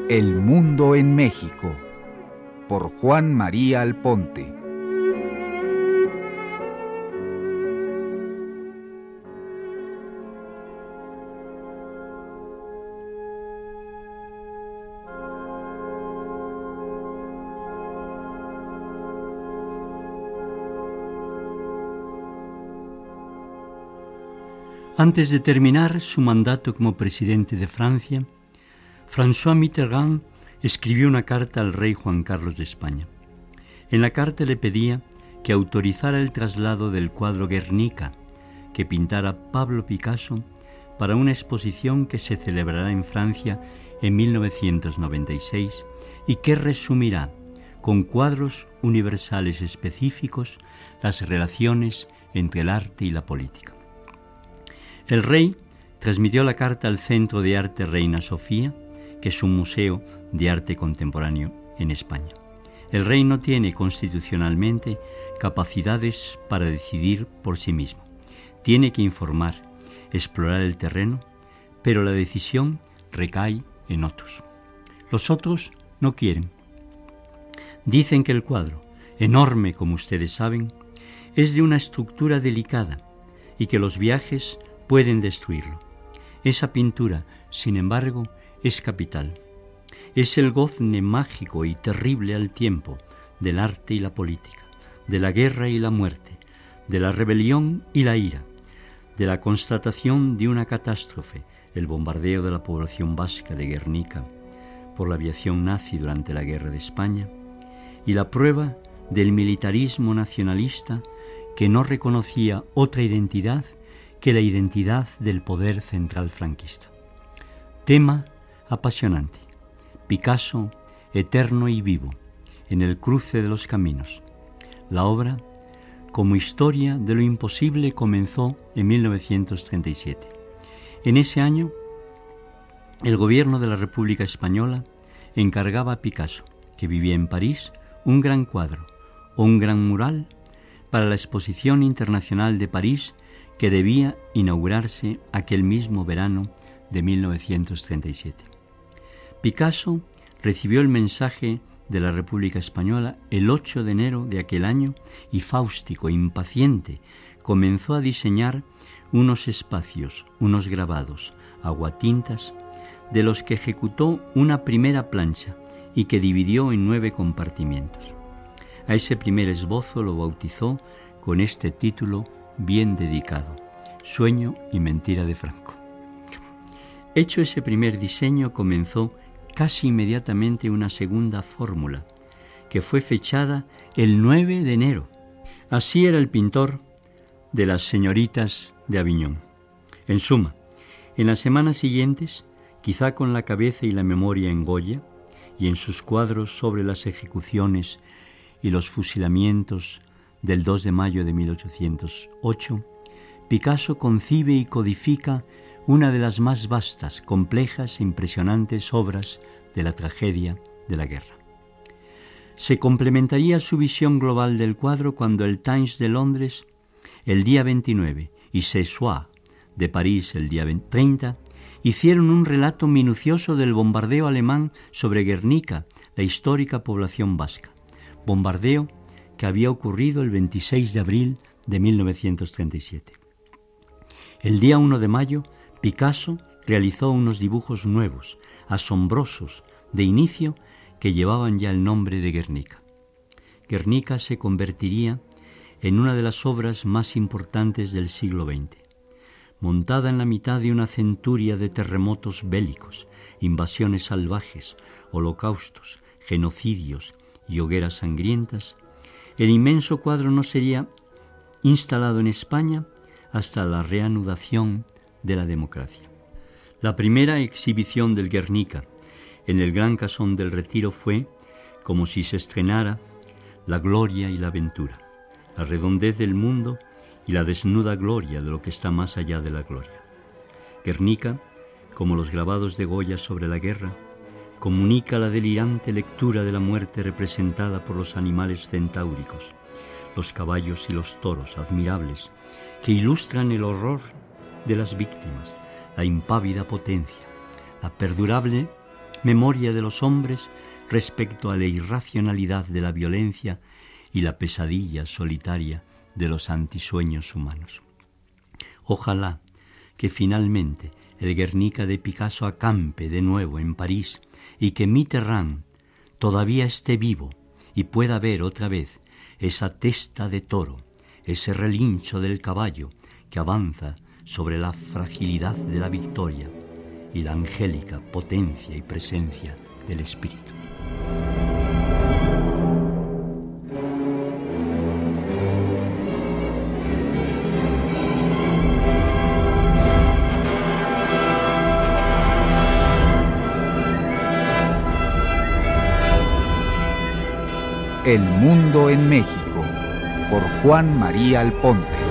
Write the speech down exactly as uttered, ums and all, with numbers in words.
El mundo en México, por Juan María Alponte. Antes de terminar su mandato como presidente de Francia, François Mitterrand escribió una carta al rey Juan Carlos de España. En la carta le pedía que autorizara el traslado del cuadro Guernica que pintara Pablo Picasso para una exposición que se celebrará en Francia en mil novecientos noventa y seis y que resumirá con cuadros universales específicos las relaciones entre el arte y la política. El rey transmitió la carta al Centro de Arte Reina Sofía, que es un museo de arte contemporáneo en España. El rey no tiene constitucionalmente capacidades para decidir por sí mismo. Tiene que informar, explorar el terreno, pero la decisión recae en otros. Los otros no quieren. Dicen que el cuadro, enorme como ustedes saben, es de una estructura delicada y que los viajes pueden destruirlo. Esa pintura, sin embargo, es capital. Es el gozne mágico y terrible al tiempo del arte y la política, de la guerra y la muerte, de la rebelión y la ira, de la constatación de una catástrofe, el bombardeo de la población vasca de Guernica por la aviación nazi durante la Guerra de España, y la prueba del militarismo nacionalista que no reconocía otra identidad que la identidad del poder central franquista. Tema apasionante, Picasso eterno y vivo, en el cruce de los caminos. La obra, como historia de lo imposible, comenzó en mil novecientos treinta y siete. En ese año, el gobierno de la República Española encargaba a Picasso, que vivía en París, un gran cuadro o un gran mural para la Exposición Internacional de París que debía inaugurarse aquel mismo verano de mil novecientos treinta y siete. Picasso recibió el mensaje de la República Española el ocho de enero de aquel año y fáustico, impaciente, comenzó a diseñar unos espacios, unos grabados, aguatintas, de los que ejecutó una primera plancha y que dividió en nueve compartimientos. A ese primer esbozo lo bautizó con este título bien dedicado: Sueño y mentira de Franco. Hecho ese primer diseño, comenzó casi inmediatamente una segunda fórmula, que fue fechada el nueve de enero. Así era el pintor de las señoritas de Aviñón. En suma, en las semanas siguientes, quizá con la cabeza y la memoria en Goya, y en sus cuadros sobre las ejecuciones y los fusilamientos del dos de mayo de mil ochocientos ocho, Picasso concibe y codifica una de las más vastas, complejas e impresionantes obras de la tragedia de la guerra. Se complementaría su visión global del cuadro cuando el Times de Londres, el día veintinueve, y Ce Soir de París, el día treinta, hicieron un relato minucioso del bombardeo alemán sobre Guernica, la histórica población vasca. Bombardeo que había ocurrido el veintiséis de abril de mil novecientos treinta y siete. El día uno de mayo, Picasso realizó unos dibujos nuevos, asombrosos, de inicio, que llevaban ya el nombre de Guernica. Guernica se convertiría en una de las obras más importantes del siglo veinte. Montada en la mitad de una centuria de terremotos bélicos, invasiones salvajes, holocaustos, genocidios y hogueras sangrientas, el inmenso cuadro no sería instalado en España hasta la reanudación de la democracia. La primera exhibición del Guernica en el Gran Casón del Retiro fue como si se estrenara la gloria y la aventura, la redondez del mundo y la desnuda gloria de lo que está más allá de la gloria. Guernica, como los grabados de Goya sobre la guerra, comunica la delirante lectura de la muerte representada por los animales centáuricos, los caballos y los toros admirables, que ilustran el horror de las víctimas, la impávida potencia, la perdurable memoria de los hombres respecto a la irracionalidad de la violencia y la pesadilla solitaria de los antisueños humanos. Ojalá que finalmente el Guernica de Picasso acampe de nuevo en París y que Mitterrand todavía esté vivo y pueda ver otra vez esa testa de toro, ese relincho del caballo que avanza sobre la fragilidad de la victoria y la angélica potencia y presencia del espíritu. El mundo en México, por Juan María Alponte.